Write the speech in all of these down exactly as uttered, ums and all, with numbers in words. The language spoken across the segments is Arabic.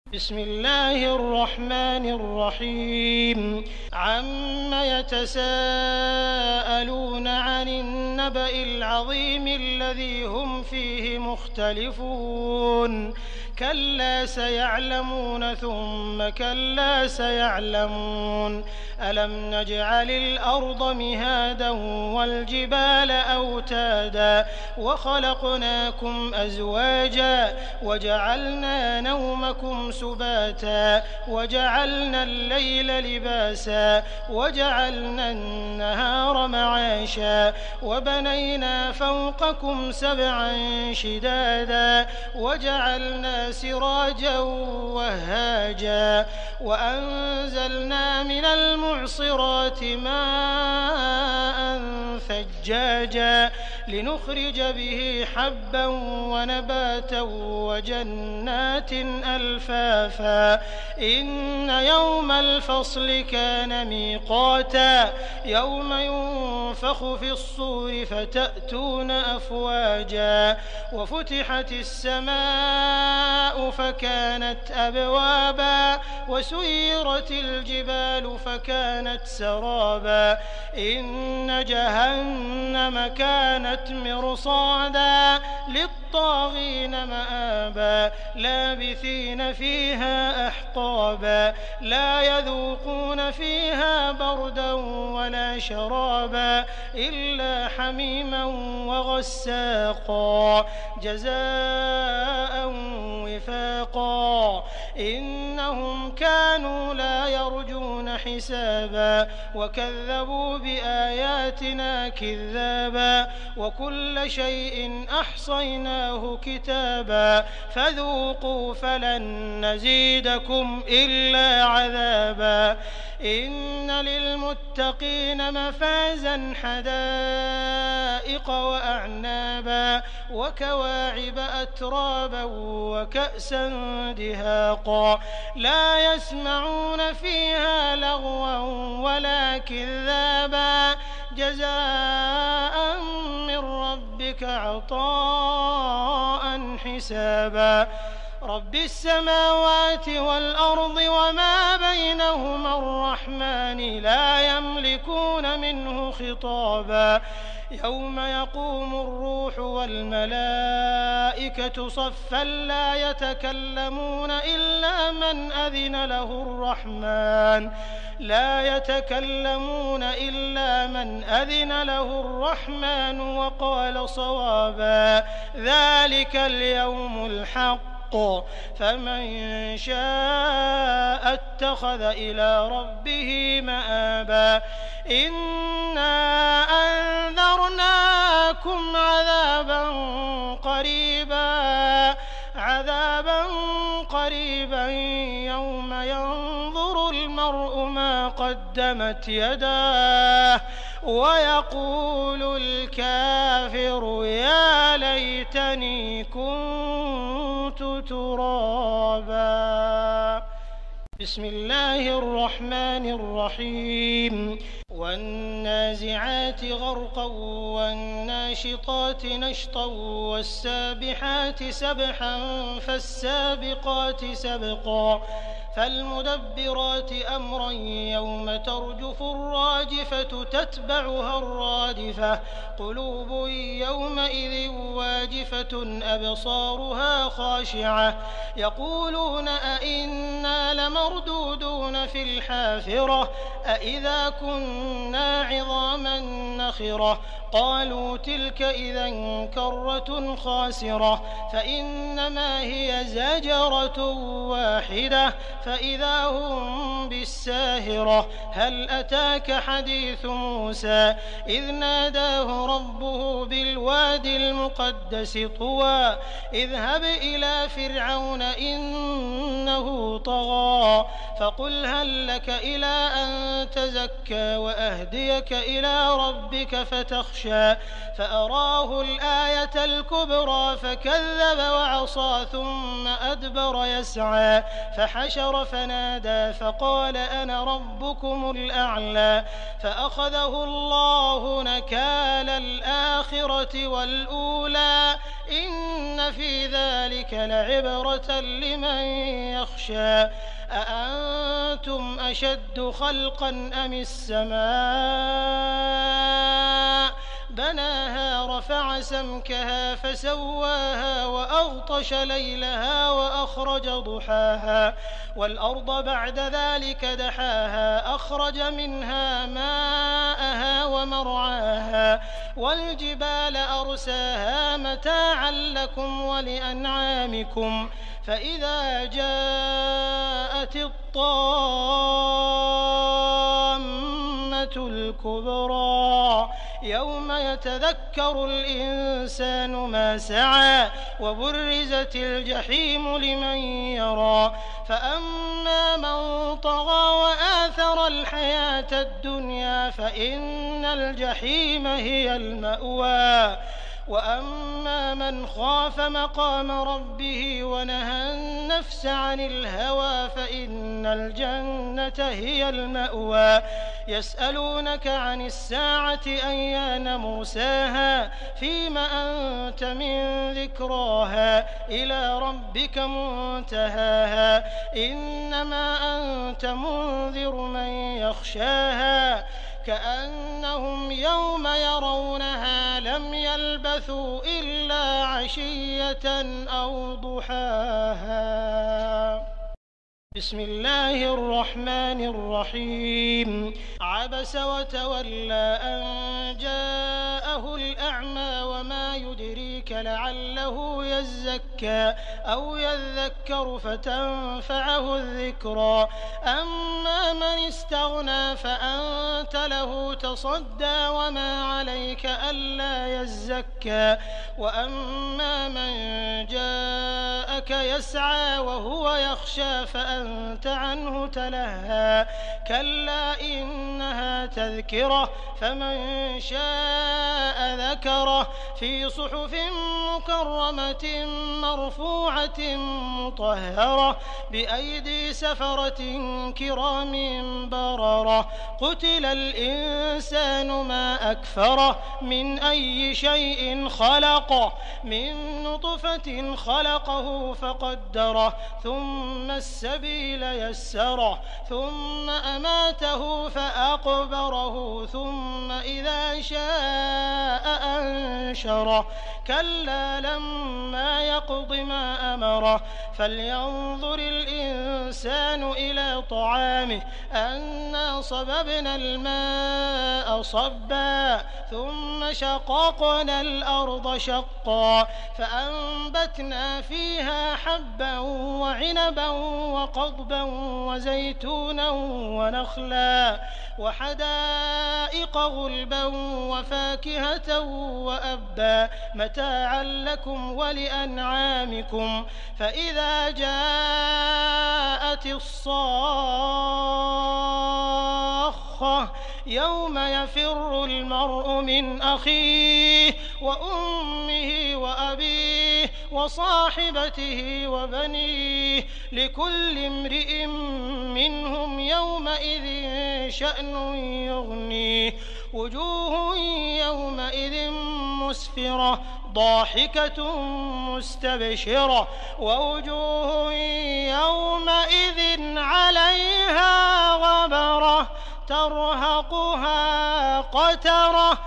بسم الله الرحمن الرحيم عم يتساءلون عن النبأ العظيم الذي هم فيه مختلفون كلا سيعلمون ثم كلا سيعلمون ألم نجعل الأرض مهادا والجبال أوتادا وخلقناكم أزواجا وجعلنا نومكم سباتا وجعلنا الليل لباسا وجعلنا النهار معاشا وبنينا فوقكم سبعا شدادا وجعلنا سراجا وهاجا وأنزلنا من المعصرات ماء ثجاجا لنخرج به حبا ونباتا وجنات ألفافا إن يوم الفصل كان ميقاتا يوم ينفخ في الصور فتأتون أفواجا وفتحت السماء فكانت أبوابا وسيرت الجبال فكانت سرابا إن جهنم كانت مرصادا للطاغين مآبا لابثين فيها أحقابا لا يذوقون فيها بردا ولا شرابا إلا حميما وغساقا جزاء وفاقا إنهم كانوا لا يرجون حسابا وكذبوا بآياتنا كذابا وكل شيء أحصيناه كتابا فذوقوا فلن نزيدكم إلا عذابا إن للمتقين مفازا حدائق وأعنابا وكواعب أترابا وكأسا دهاقا لا يسمعون فيها لغوا ولا كذابا جزاء من ربك عطاء حسابا رب السماوات والأرض وما بينهما الرحمن لا يملكون منه خطابا يوم يقوم الروح والملائكة صفا لا يتكلمون إلا من أذن له الرحمن لا يتكلمون إلا من أذن له الرحمن وقال صوابا ذلك اليوم الحق فمن شاء اتخذ إلى ربه مآبا إنا أنذرناكم عذابا قريبا عذابا قريبا يوم ينظر المرء ما قدمت يداه ويقول الكافر يا ليتني كنت ترابا بسم الله الرحمن الرحيم والنازعات غرقا والناشطات نشطا والسابحات سبحا فالسابقات سبقا فالمدبرات أمرا يوم ترجف الراجفة تتبعها الرادفة قلوب يومئذ واجفة أبصارها خاشعة يقولون أئنا لمردودون في الحافرة أئذا كنا عظاما نخرة قالوا تلك إذا كرة خاسرة فإنما هي زجرة واحدة فإذا هم بالساهرة هل أتاك حديث موسى إذ ناداه ربه بالوادي المقدس طوى اذهب إلى فرعون إنه طغى فقل هل لك إلى أن تزكى وأهديك إلى ربك فتخشى فأراه الآية الكبرى فكذب وعصى ثم أدبر يسعى فحشر فحشر فنادى فقال أنا ربكم الأعلى فأخذه الله نكال الآخرة والأولى إن في ذلك لعبرة لمن يخشى أأنتم أشد خلقا أم السماء بناها رفع سمكها فسواها وأغطش ليلها وأخرج ضحاها والأرض بعد ذلك دحاها أخرج منها ماءها ومرعاها والجبال أرساها متاعا لكم ولأنعامكم فإذا جاءت الطامة الكبرى يوم يتذكر الإنسان ما سعى وبرزت الجحيم لمن يرى فأما من طغى وآثر الحياة الدنيا فإن الجحيم هي المأوى وأما من خاف مقام ربه ونهى النفس عن الهوى فإن الجنة هي المأوى يسألونك عن الساعة أيان مرساها فيم أنت من ذكراها إلى ربك منتهاها إنما أنت منذر من يخشاها كأنهم يوم يرونها لم يلبثوا إلا عشية أو ضحاها بسم الله الرحمن الرحيم عبس وتولى أن جاءه الأعمى وما يدريك لعله يزكى أو يذكر فتنفعه الذكرى أما من استغنى فأنت له تصدى وما عليك ألا يزكى وأما من جاءك يسعى وهو يخشى فأنت عنه تلهى كلا إنها تذكرة فمن شاء ذكره في صحف مكرمة مرفوعة مطهرة بأيدي سفرة كرام بررة قتل الإنسان ما أكفره من أي شيء خلقه من نطفة خلقه فقدره ثم السبيل يسره ثم أماته فأقبره ثم إذا شاء أنشره كلا لما يقض ما أمره فلينظر الإنسان إلى طعامه أنا صببنا الماء صبا ثم شققنا الأرض شقا فأنبتنا فيها حبا وعنبا وقضبا وزيتونا ونخلا وحدائق غلبا وفاكهة وأبا متاعا لكم ولأنعامكم فإذا جاءت الصاخة يوم يفر المرء من أخيه وأمه وأبيه وصاحبته وبنيه لكل امرئ منهم يومئذ شأن يغنيه وجوه يومئذ مسفرة ضاحكة مستبشرة ووجوه يومئذ عليها غبرة ترهقها قترة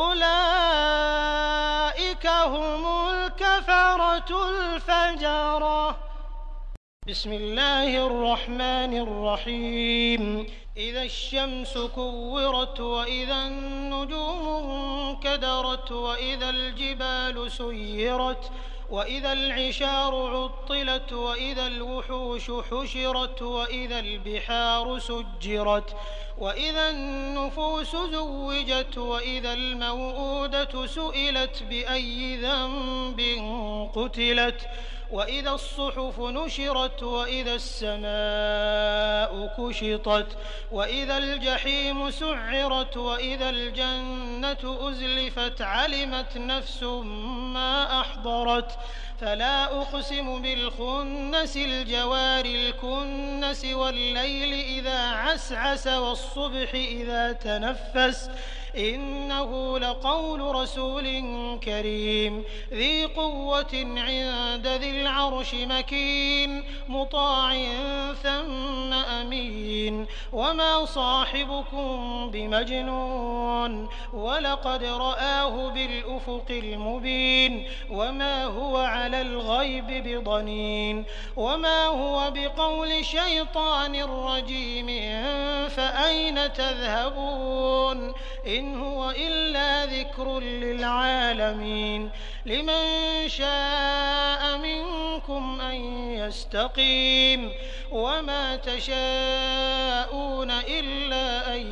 أولئك هم الكفرة الفجرة بسم الله الرحمن الرحيم إذا الشمس كورت وإذا النجوم انكدرت وإذا الجبال سيرت وإذا العشار عطلت وإذا الوحوش حشرت وإذا البحار سجرت وإذا النفوس زوجت وإذا الموءودة سئلت بأي ذنب قتلت وإذا الصحف نشرت وإذا السماء كشطت وإذا الجحيم سعرت وإذا الجنة أزلفت علمت نفس ما أحضرت فلا أقسم بالخنس الجوار الكنس والليل إذا عسعس والصبح إذا تنفس إنه لقول رسول كريم ذي قوة عند ذي العرش مكين مطاع ثم أمين وما صاحبكم بمجنون ولقد رآه بالأفق المبين وما هو على الغيب بضنين وما هو بقول شيطان رجيم فأين تذهبون إن هو إلا ذكر للعالمين لمن شاء منكم أن يستقيم وما تشاءون إلا أن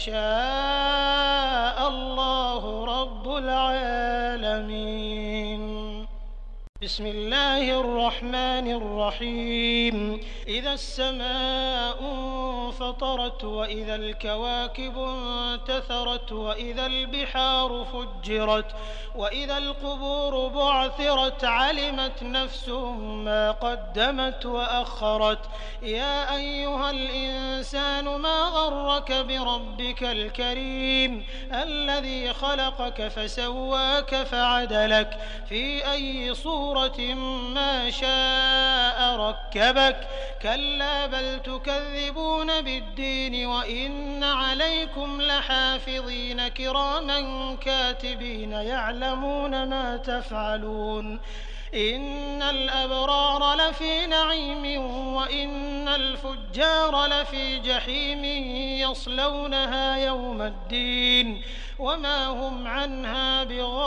يشاء الله رب العالمين. بسم الله الرحمن الرحيم إذا السماء انفطرت وإذا الكواكب انتثرت وإذا البحار فجرت وإذا القبور بعثرت علمت نفس ما قدمت وأخرت يا أيها الإنسان ما غرك بربك الكريم الذي خلقك فسواك فعدلك في أي صورة ما شاء ركبك كلا بل تكذبون بالدين وإن عليكم لحافظين كراما كاتبين يعلمون ما تفعلون إن الأبرار لفي نعيم وإن الفجار لفي جحيم يصلونها يوم الدين وما هم عنها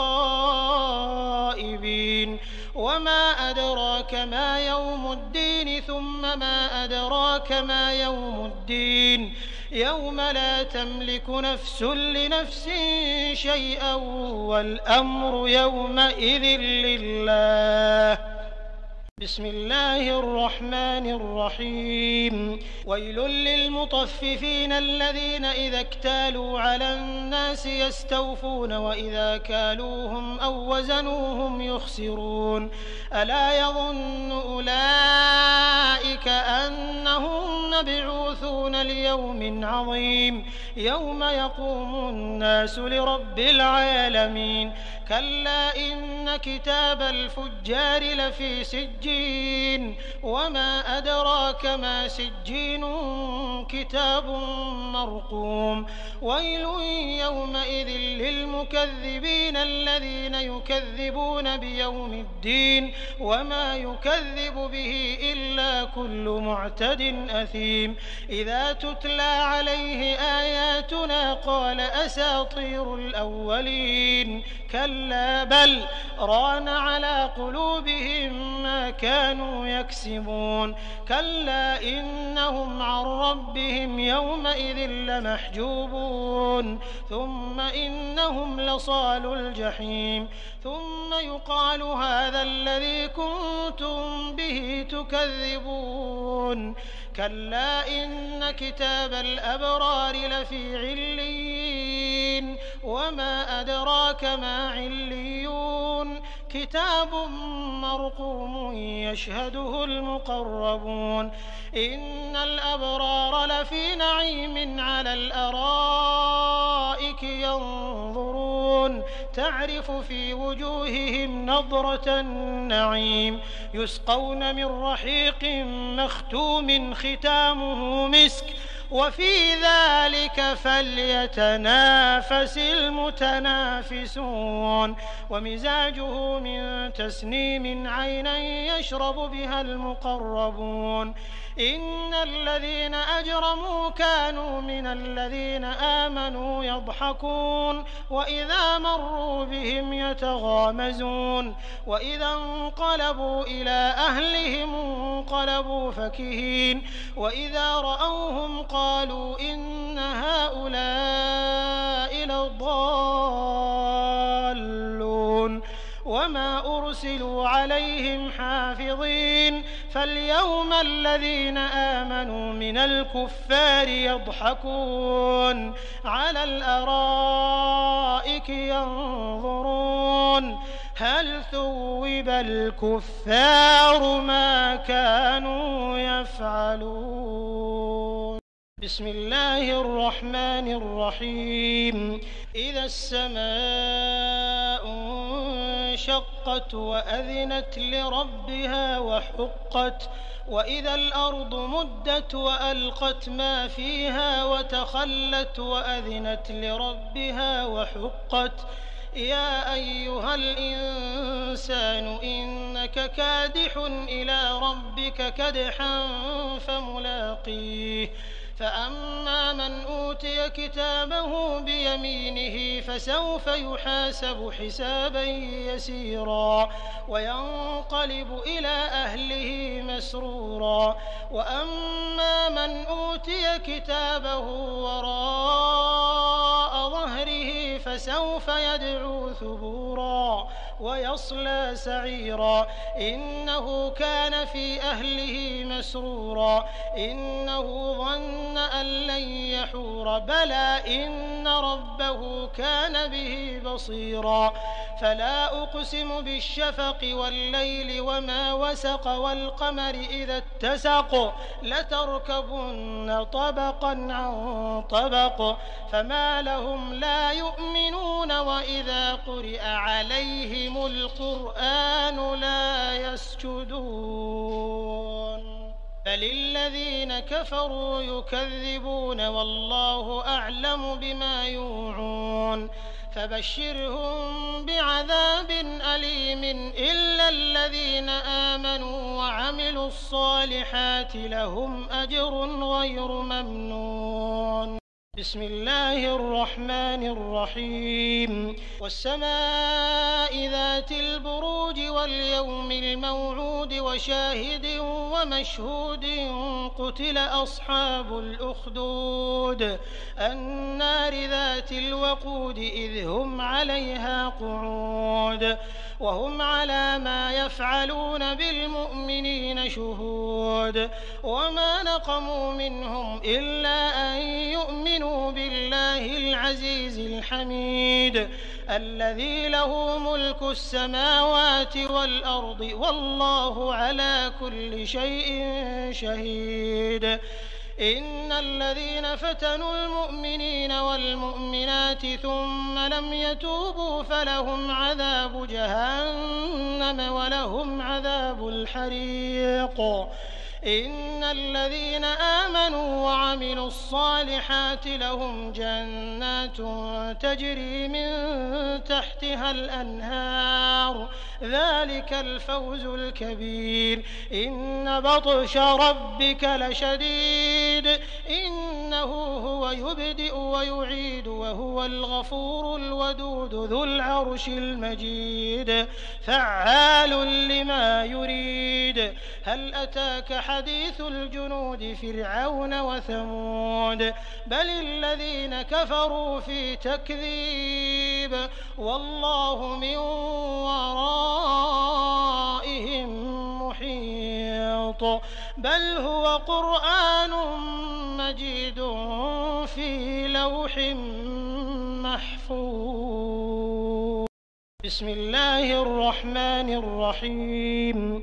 بغائبين وما أدراك ما يوم الدين ثم ما أدراك ما يوم الدين يوم لا تملك نفس لنفس شيئا والأمر يومئذ لله. بسم الله الرحمن الرحيم ويل للمطففين الذين إذا اكتالوا على الناس يستوفون وإذا كالوهم أو وزنوهم يخسرون ألا يظن أولئك أنهم مبعوثون ليوم عظيم يوم يقوم الناس لرب العالمين كلا إن كتاب الفجار لفي سجين وما أدراك ما سجين كتاب مرقوم ويل يومئذ للمكذبين الذين يكذبون بيوم الدين وما يكذب به إلا كل معتد أثيم إذا تتلى عليه آياتنا قال أساطير الأولين كلا بل ران على قلوبهم ما كانوا يكسبون كلا إنهم عن ربهم يومئذ لمحجوبون ثم إنهم لصالو الجحيم ثم يقال هذا الذي كنتم به تكذبون كلا إن كتاب الأبرار لفي عليين وما أدراك ما عليون كتاب مرقوم يشهده المقربون إن الأبرار لفي نعيم على الأرائك ينظرون تعرف في وجوههم نضرة النعيم يسقون من رحيق مختوم ختامه مسك وفي ذلك فليتنافس المتنافسون ومزاجه من تسنيم عينا يشرب بها المقربون إن الذين أجرموا كانوا من الذين آمنوا يضحكون وإذا مروا بهم يتغامزون وإذا انقلبوا إلى أهلهم انقلبوا فكهين وإذا رأوهم قالوا إن هؤلاء لضالون وما أرسلوا عليهم حافظين فاليوم الذين آمنوا من الكفار يضحكون على الأرائك ينظرون هل ثوب الكفار ما كانوا يفعلون. بسم الله الرحمن الرحيم. إذا السماء انشقت وأذنت لربها وحقت وإذا الأرض مدت وألقت ما فيها وتخلت وأذنت لربها وحقت يا أيها الإنسان إنك كادح إلى ربك كدحا فملاقيه فأما من أوتي كتابه بيمينه فسوف يحاسب حسابا يسيرا وينقلب إلى أهله مسرورا وأما من أوتي كتابه وراء ظهره فسوف يدعو ثبورا ويصلى سعيرا إنه كان في أهله مسرورا إنه ظن أن لن يحور بلى إن ربه كان به بصيرا فلا أقسم بالشفق والليل وما وسق والقمر إذا اتسق لتركبن طبقا عن طبق فما لهم لا يؤمنون وإذا قرئ عليهم القرآن لا يسجدون بل الذين كفروا يكذبون والله أعلم بما يوعون فبشرهم بعذاب أليم إلا الذين آمنوا وعملوا الصالحات لهم أجر غير ممنون. بسم الله الرحمن الرحيم. والسماء ذات البروج واليوم الموعود وشاهد ومشهود قتل أصحاب الأخدود النار ذات الوقود إذ هم عليها قعود وهم على ما يفعلون بالمؤمنين شهود وما نقموا منهم إلا أن يؤمنوا بالله العزيز الحميد الذي له ملك السماوات والأرض والله على كل شيء شهيد. إن الذين فتنوا المؤمنين والمؤمنات ثم لم يتوبوا فلهم عذاب جهنم ولهم عذاب الحريق. إن الذين آمنوا وعملوا الصالحات لهم جنات تجري من تحتها الأنهار ذلك الفوز الكبير. إن بطش ربك لشديد إنه هو يبدئ ويعيد وهو الغفور الودود ذو العرش المجيد فعال لما يريد. هل أتاك حديث الجنود فرعون وثمود بل الذين كفروا في تكذيب والله من ورائهم محيط بل هو قرآن مجيد في لوح محفوظ. بسم الله الرحمن الرحيم.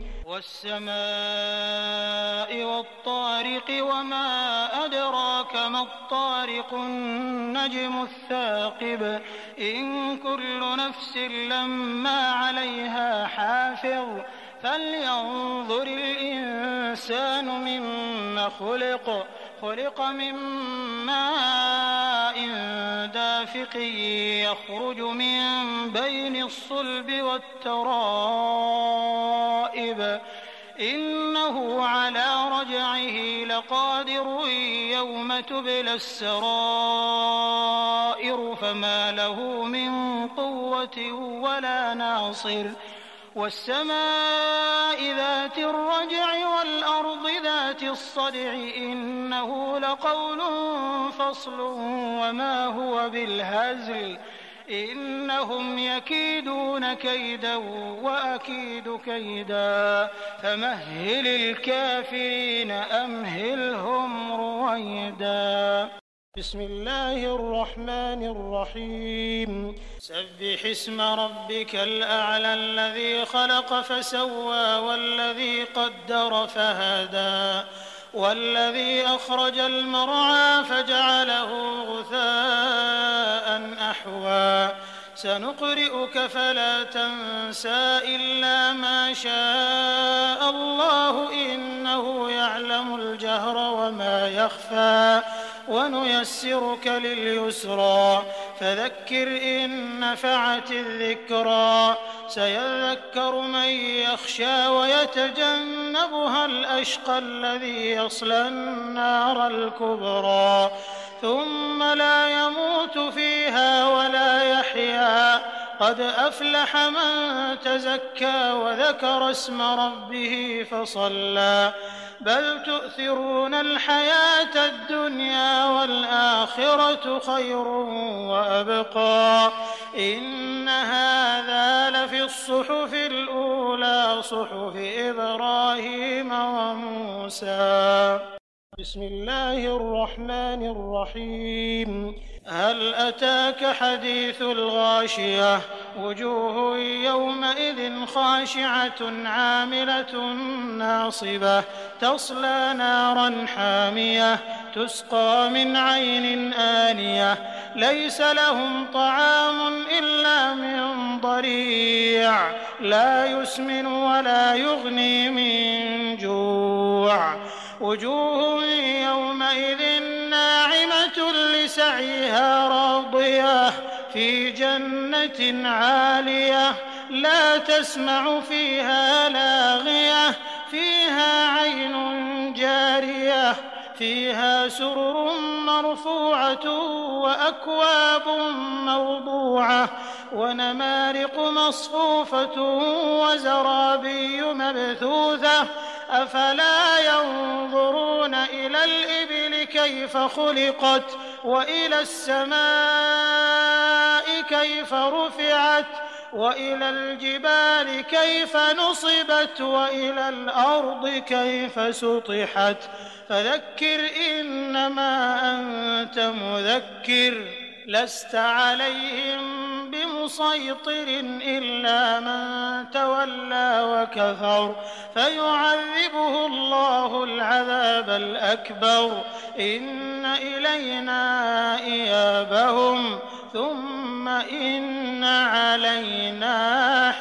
والسماء والطارق وما أدراك ما الطارق النجم الثاقب إن كل نفس لما عليها حافظ فلينظر الإنسان مما خلق خلق من ماء دافق يخرج من بين الصلب والترائب إنه على رجعه لقادر يوم تبلى السرائر فما له من قوة ولا ناصر. والسماء ذات الرجع والأرض ذات الصدع إنه لقول فصل وما هو بالهزل إنهم يكيدون كيدا وأكيد كيدا فمهل الكافرين أمهلهم رويدا. بسم الله الرحمن الرحيم سبح اسم ربك الأعلى الذي خلق فسوى والذي قدر فهدى والذي أخرج المرعى فجعله غثاء أحوى سنقرئك فلا تنسى إلا ما شاء الله إنه يعلم الجهر وما يخفى ونيسرك لليسرى فذكر إن نفعت الذكرى سيذكر من يخشى ويتجنبها الأشقى الذي يصلى النار الكبرى ثم لا يموت فيها ولا يحيا قد أفلح من تزكى وذكر اسم ربه فصلى بل تؤثرون الحياة الدنيا والآخرة خير وأبقى إن هذا لفي الصحف الأولى صحف إبراهيم وموسى بسم الله الرحمن الرحيم هل أتاك حديث الغاشية وجوه يومئذ خاشعة عاملة ناصبة تصلى نارا حامية تسقى من عين آنية ليس لهم طعام إلا من ضريع لا يسمن ولا يغني من جوع وجوه يومئذ ناعمة لسعيها راضية في جنة عالية لا تسمع فيها لاغية فيها عين جارية فيها سرر مرفوعة وأكواب موضوعة ونمارق مصفوفة وزرابي مبثوثة أفلا ينظرون إلى الإبل كيف خلقت وإلى السماء كيف رفعت وإلى الجبال كيف نصبت وإلى الأرض كيف سطحت فذكر إنما أنت مذكر لست عليهم بمسيطر إلا من تولى وكفر فيعذبه الله العذاب الأكبر إن إلينا إيابهم ثم إن علينا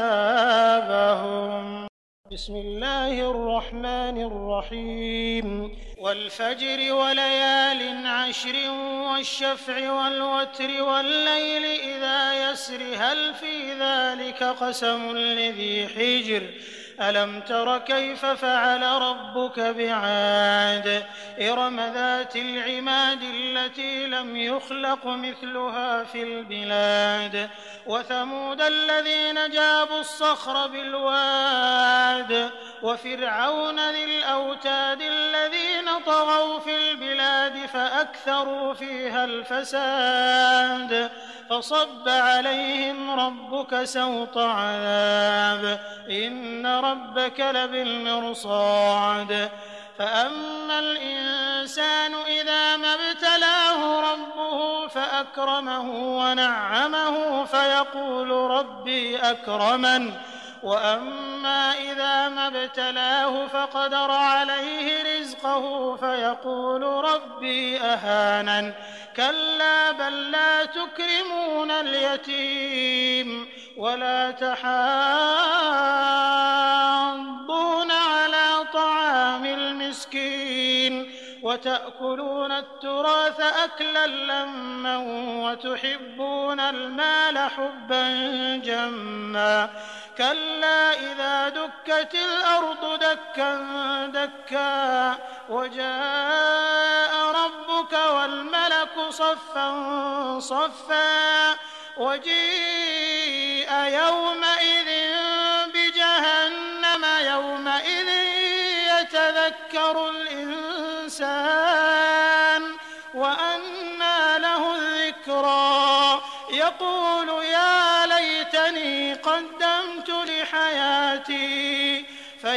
حسابهم بسم الله الرحمن الرحيم والفجر وليال عشر والشفع والوتر والليل إذا يسر هل في ذلك قسم لذي حجر ألم تر كيف فعل ربك بعاد إرم ذات العماد التي لم يخلق مثلها في البلاد وثمود الذين جابوا الصخر بالواد وفرعون ذي الأوتاد الذين طغوا في البلاد فأكثروا فيها الفساد فصب عليهم ربك سوط عذاب إن ربك لبالمرصاد فأما الإنسان إذا ما ابتلاه ربه فأكرمه ونعمه فيقول ربي أكرمن وأما إذا ما ابتلاه فقدر عليه رزقه فيقول ربي أهانن كلا بل لا تكرمون اليتيم ولا تحاضون على طعام المسكين وتأكلون التراث أكلا لما وتحبون المال حبا جما كلا إذا دكت الأرض دكا دكا وجاء ربك والملك صفا صفا وجيء يومئذ بجهنم يومئذ يتذكر الإنسان وأنى له الذكرى يقول يا ليتني قدمت لحياتي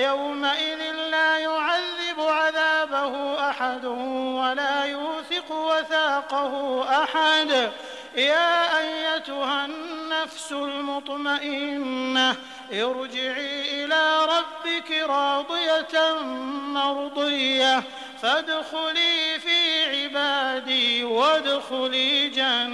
فيومئذ لا يعذب عذابه أحد ولا يوثق وثاقه أحد. يا أيتها النفس المطمئنة ارجعي إلى ربك راضية مرضية فادخلي في عبادي وادخلي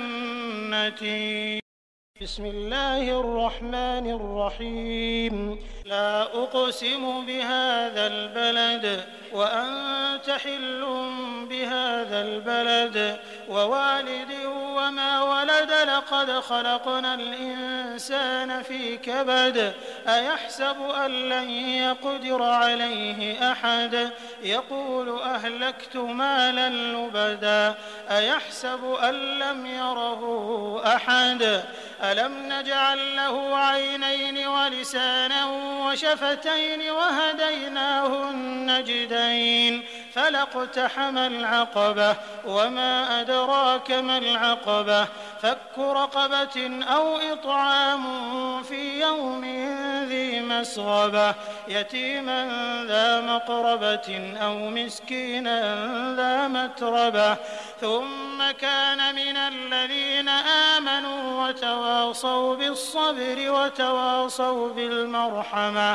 جنتي. بسم الله الرحمن الرحيم. لا أقسم بهذا البلد وأنت حل بهذا البلد ووالد وما ولد. لقد خلقنا الإنسان في كبد. أيحسب أن لن يقدر عليه أحد. يقول أهلكت مالا لبدا. أيحسب أن لم يره أحد. ألم نجعل له عينين ولسانا وشفتين وهديناه النجدين. فلاقتحم العقبة وما أدراك ما العقبة. فك رقبة أو إطعام في يوم ذي مسغبة يتيما ذا مقربة أو مسكينا ذا متربة. ثم كان من الذين آمنوا وتواصوا بالصبر وتواصوا بالمرحمة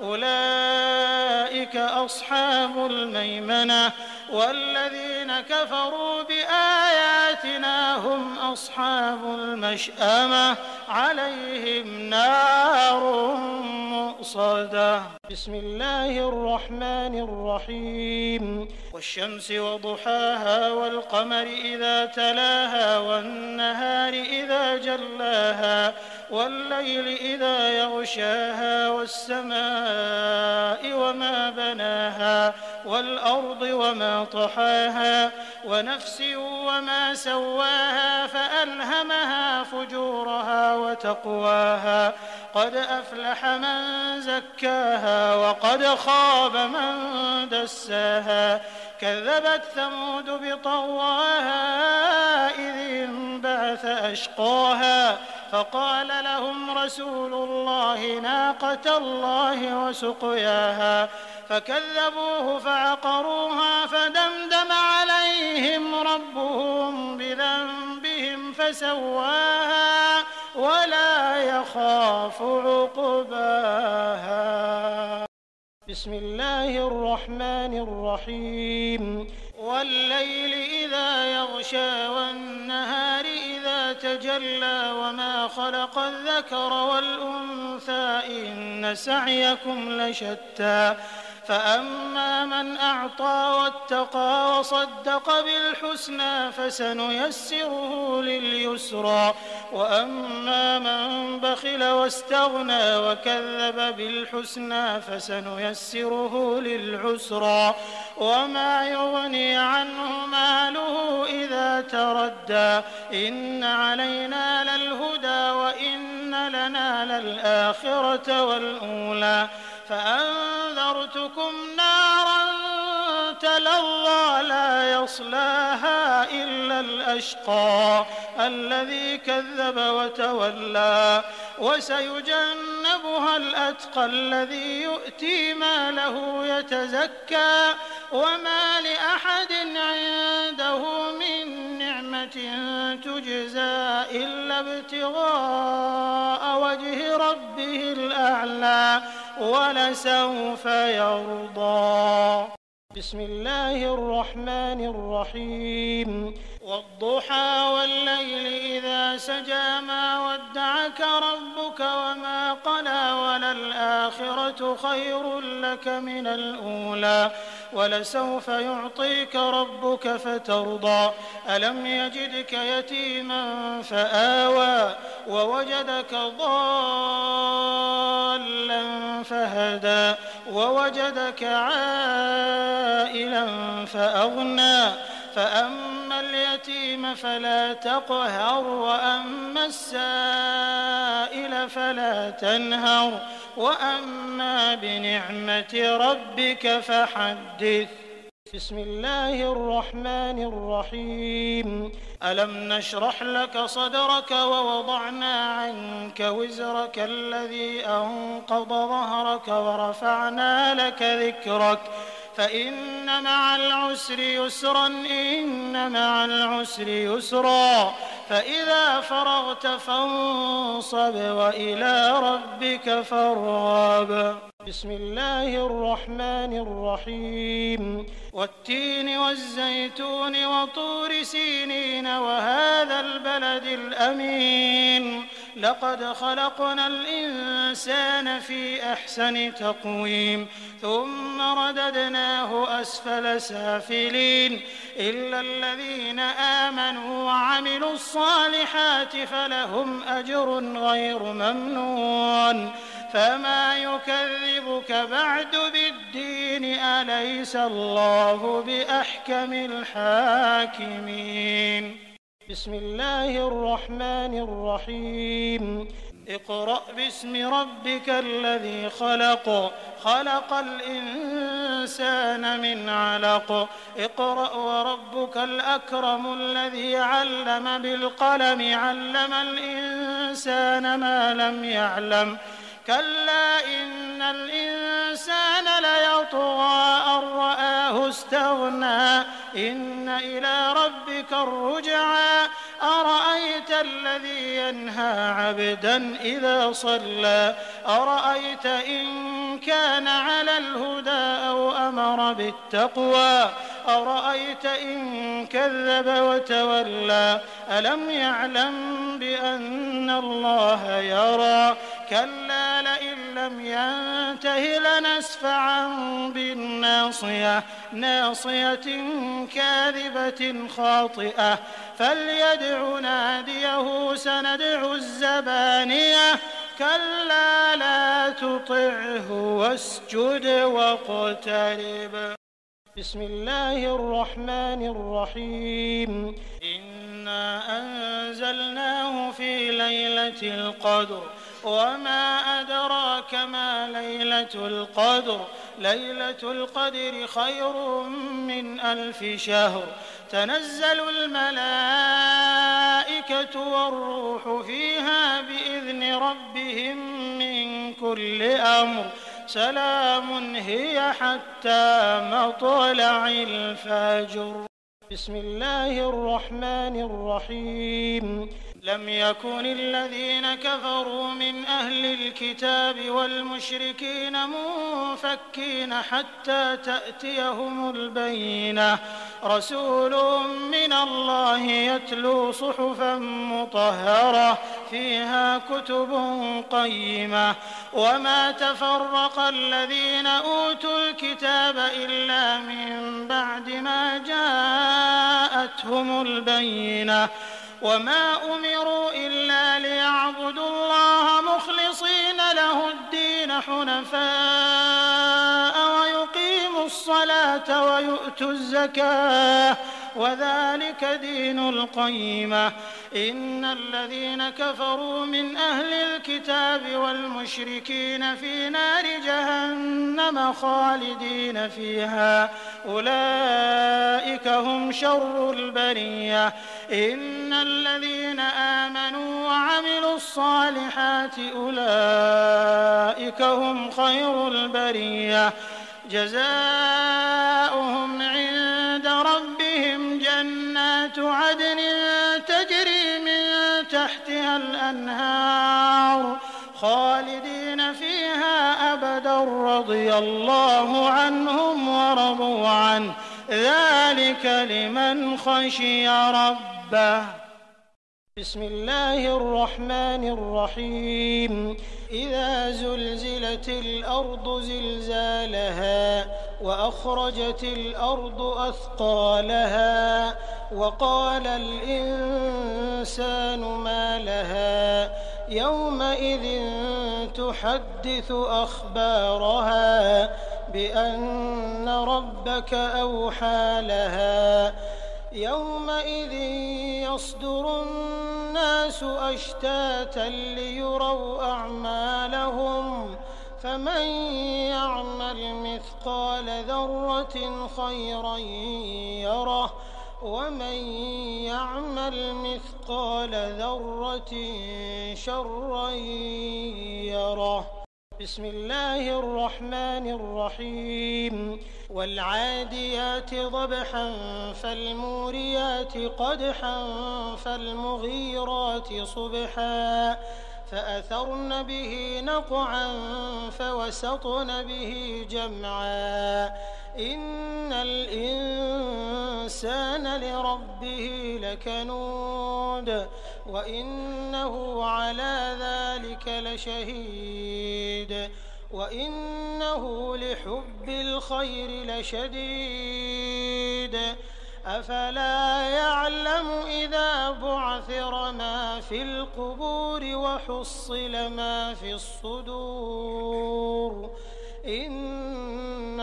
أولئك أصحاب الميمنة. والذين كفروا بآياتنا هم أصحاب المشأمة عليهم نار مؤصدة. بسم الله الرحمن الرحيم. والشمس وضحاها والقمر إذا تلاها والنهار إذا جلاها والليل إذا يغشاها والسماء وما بناها والأرض وما طحاها ونفس وما سواها فألهمها فجورها وتقواها. قد أفلح من زكاها وقد خاب من دساها. كذبت ثمود بطغواها إذ انبعث أشقاها فقال لهم رسول الله ناقة الله وسقياها فكذبوه فعقروها فدمدم عليهم ربهم بذنبهم فسواها ولا يخاف عقباها. بسم الله الرحمن الرحيم. والليل إذا يغشى والنهار إذا تجلى وما خلق الذكر والأنثى إن سعيكم لشتى. فأما من أعطى واتقى وصدق بالحسنى فسنيسره لليسرى. وأما من بخل واستغنى وكذب بالحسنى فسنيسره للعسرى. وما يغني عنه ماله إذا تردى. إن علينا للهدى وإن لنا للآخرة والأولى. فأنذرتكم نارا تلظى لا يصلاها إلا الأشقى الذي كذب وتولى. وسيجنبها الأتقى الذي يؤتي ماله يتزكى. وما لأحد عنده من نعمة تجزى إلا ابتغاء وجه ربه الأعلى ولسوف يرضى. بسم الله الرحمن الرحيم. والضحى والليل إذا سجى ما ودعك ربك وما قلى وللآخرة خير لك من الأولى ولسوف يعطيك ربك فترضى. ألم يجدك يتيما فآوى ووجدك ضالا فهدى ووجدك عائلا فأغنى. فأما اليتيم فلا تقهر وأما السائل فلا تنهر وأما بنعمة ربك فحدث. بسم الله الرحمن الرحيم. ألم نشرح لك صدرك ووضعنا عنك وزرك الذي أنقض ظهرك ورفعنا لك ذكرك فإن مع العسر يسرا إن مع العسر يسرا فإذا فرغت فانصب وإلى ربك فارغب. بسم الله الرحمن الرحيم والتين والزيتون وطور سينين وهذا البلد الأمين لقد خلقنا الإنسان في أحسن تقويم ثم رددناه أسفل سافلين إلا الذين آمنوا وعملوا الصالحات فلهم أجر غير ممنون. فما يكذبك بعد بالدين أليس الله بأحكم الحاكمين. بسم الله الرحمن الرحيم اقرأ باسم ربك الذي خلق خلق الإنسان من علق اقرأ وربك الأكرم الذي علم بالقلم علم الإنسان ما لم يعلم كلا إن الإنسان ليطغى أن رآه استغنى إن إلى ربك الرجعى أرأيت الذي ينهى عبدا إذا صلى أرأيت إن كان على الهدى أو أمر بالتقوى أرأيت إن كذب وتولى ألم يعلم بأن الله يرى كلا لئن لم ينته لنسفعا بالناصية ناصية كاذبة خاطئة فليدع ناديه سندع الزبانية كلا لا تطعه واسجد واقترب. بسم الله الرحمن الرحيم إنا أنزلناه في ليلة القدر وما أدراك ما ليلة القدر ليلة القدر خير من ألف شهر تنزل الملائكة والروح فيها بإذن ربهم من كل أمر سلام هي حتى مطلع الفجر. بسم الله الرحمن الرحيم لم يكن الذين كفروا من أهل الكتاب والمشركين منفكين حتى تأتيهم البينة رسول من الله يتلو صحفا مطهرة فيها كتب قيمة وما تفرق الذين أوتوا الكتاب إلا من بعد ما جاءتهم البينة وما أمروا إلا ليعبدوا الله مخلصين له الدين حنفاء ويقيموا الصلاة ويؤتوا الزكاة وذلك دين القيمة إن الذين كفروا من أهل الكتاب والمشركين في نار جهنم خالدين فيها أولئك هم شر البرية إن الذين آمنوا وعملوا الصالحات أولئك هم خير البرية جزاؤهم عند ربهم جنات عدن تجري من تحتها الأنهار خالدين فيها أبدا رضي الله عنهم ورضوا عنه ذلك لمن خشي ربه. بسم الله الرحمن الرحيم إذا زلزلت الأرض زلزالها وأخرجت الأرض أثقالها وقال الإنسان ما لها يومئذ تحدث أخبارها بأن ربك أوحى لها يومئذ يصدر الناس أشتاتا ليروا أعمالهم فمن يعمل مثقال ذرة خيرا يره ومن يعمل مثقال ذرة شرا يره. بسم الله الرحمن الرحيم والعاديات ضبحا فالموريات قدحا فالمغيرات صبحا فأثرن به نقعا فوسطن به جمعا إن الإنسان لربه لكنود وإنه على ذلك لشهيد وإنه لحب الخير لشديد أفلا يعلم إذا بعثر ما في القبور وحصل ما في الصدور إن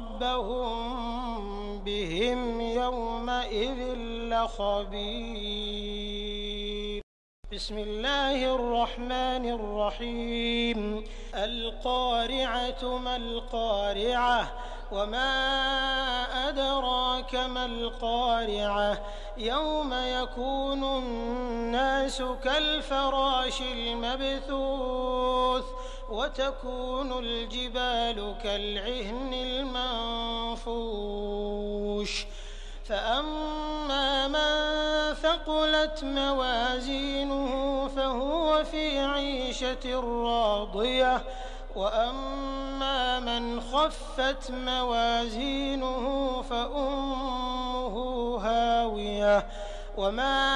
ربهم بهم يومئذ لخبير. بسم الله الرحمن الرحيم القارعة ما القارعة وما أدراك ما القارعة يوم يكون الناس كالفراش المبثوث وتكون الجبال كالعهن المنفوش فأما من ثقلت موازينه فهو في عيشة راضية وأما من خفت موازينه فأمه هاوية وما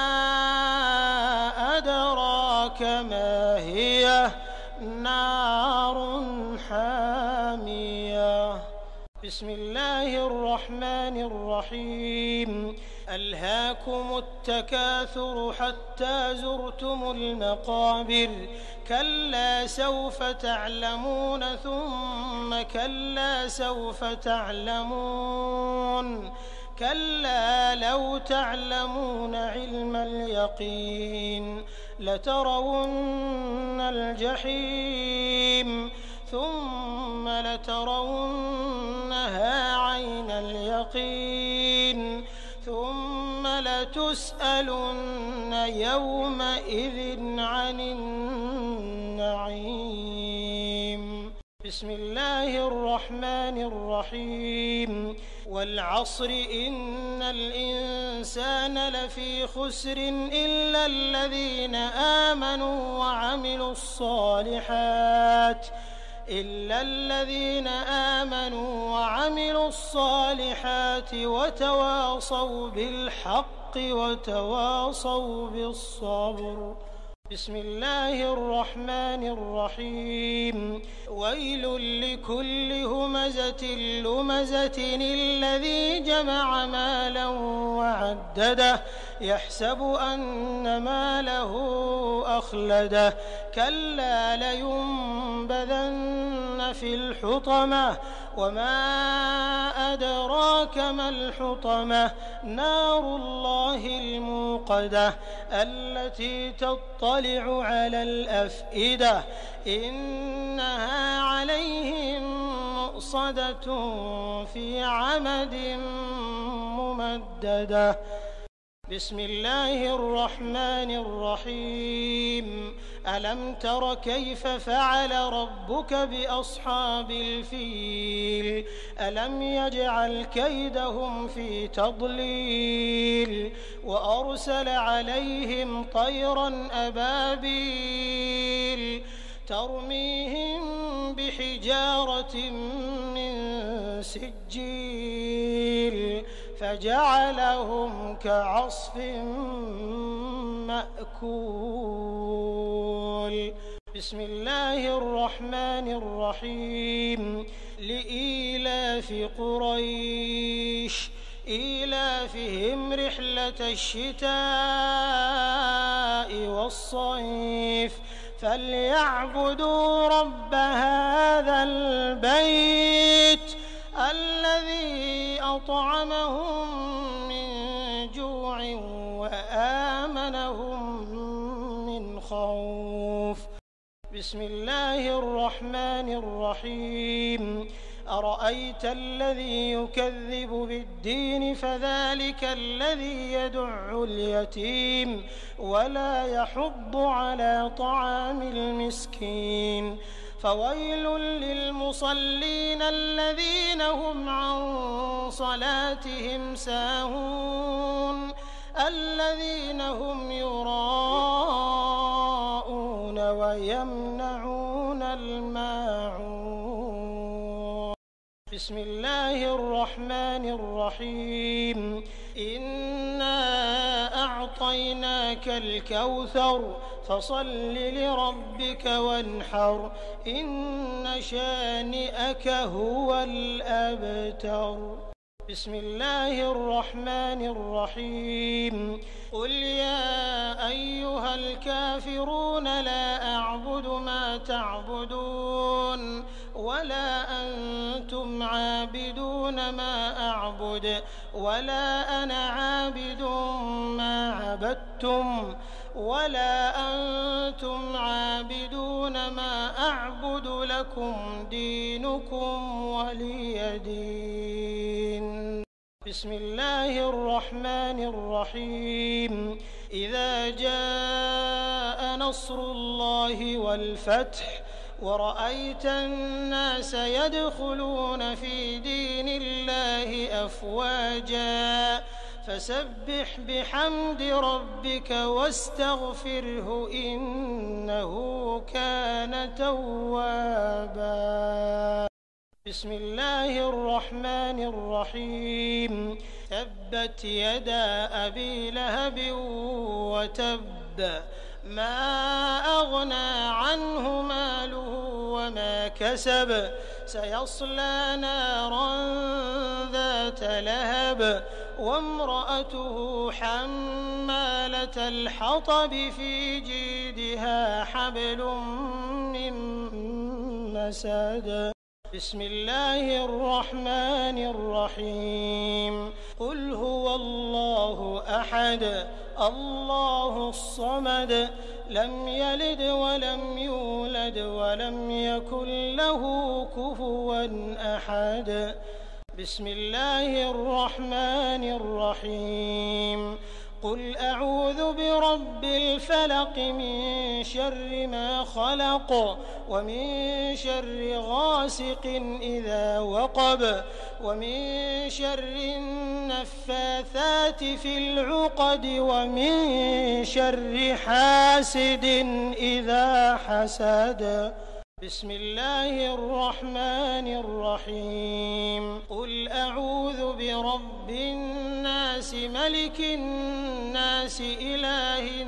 أدراك ما هي نار حامية. بسم الله الرحمن الرحيم ألهاكم التكاثر حتى زرتم المقابر كلا سوف تعلمون ثم كلا سوف تعلمون كلا لو تعلمون علم اليقين لترون الجحيم ثم لترونها عين اليقين ثم لتسألن يومئذ عن النعيم. بسم الله الرحمن الرحيم والعصر إن الإنسان لفي خسر إلا الذين آمنوا وعملوا الصالحات إلا الذين آمنوا وعملوا الصالحات وتواصوا بالحق وتواصوا بالصبر. بسم الله الرحمن الرحيم ويل لكل همزة لمزة الذي جمع مالا وعدده يحسب أن ماله أخلده كلا لينبذن في الحطمة وما أدراك ما الحطمة نار الله الموقدة التي تطلع على الأفئدة إنها عليهم مؤصدة في عمد ممددة. بسم الله الرحمن الرحيم ألم تر كيف فعل ربك بأصحاب الفيل ألم يجعل كيدهم في تضليل وأرسل عليهم طيرا أبابيل ترميهم بحجارة من سجيل فجعلهم كعصف مأكول. بسم الله الرحمن الرحيم لإيلاف قريش إيلافهم رحلة الشتاء والصيف فليعبدوا رب هذا البيت الذي أطعمهم من جوع وآمنهم من خوف. بسم الله الرحمن الرحيم أرأيت الذي يكذب بالدين فذلك الذي يدع اليتيم ولا يحض على طعام المسكين فويل للمصلين الذين هم عن صلاتهم ساهون الذين هم يراءون ويمنعون الماعون. بسم الله الرحمن الرحيم. إنا أعطيناك الكوثر فصل لربك وانحر إن شانئك هو الأبتر. بسم الله الرحمن الرحيم. قل يا أيها الكافرون لا أعبد ما تعبدون ولا أنتم عابدون ما أعبد ولا أنا عابد ما عبدتم ولا أنتم عابدون ما أعبد لكم دينكم ولي دين. بسم الله الرحمن الرحيم. إذا جاء نصر الله والفتح ورأيت الناس يدخلون في دين الله أفواجا فسبح بحمد ربك واستغفره إنه كان توابا. بسم الله الرحمن الرحيم. تبت يدا أبي لهب وتب ما أغنى عنه ماله وما كسب سيصلى نارا ذات لهب وامرأته حمالة الحطب في جيدها حبل من مسد. بسم الله الرحمن الرحيم. قل هو الله أحد الله الصمد لم يلد ولم يولد ولم يكن له كفوا أحد. بسم الله الرحمن الرحيم. قل أعوذ برب الفلق من شر ما خلق ومن شر غاسق إذا وقب ومن شر النفاثات في العقد ومن شر حاسد إذا حسد. بسم الله الرحمن الرحيم. قل أعوذ برب الناس ملك الناس إله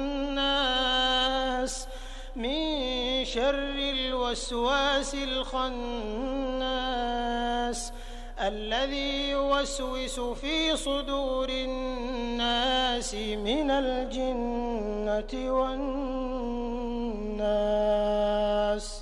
الناس من شر الوسواس الخناس الذي يوسوس في صدور الناس من الجنة والناس.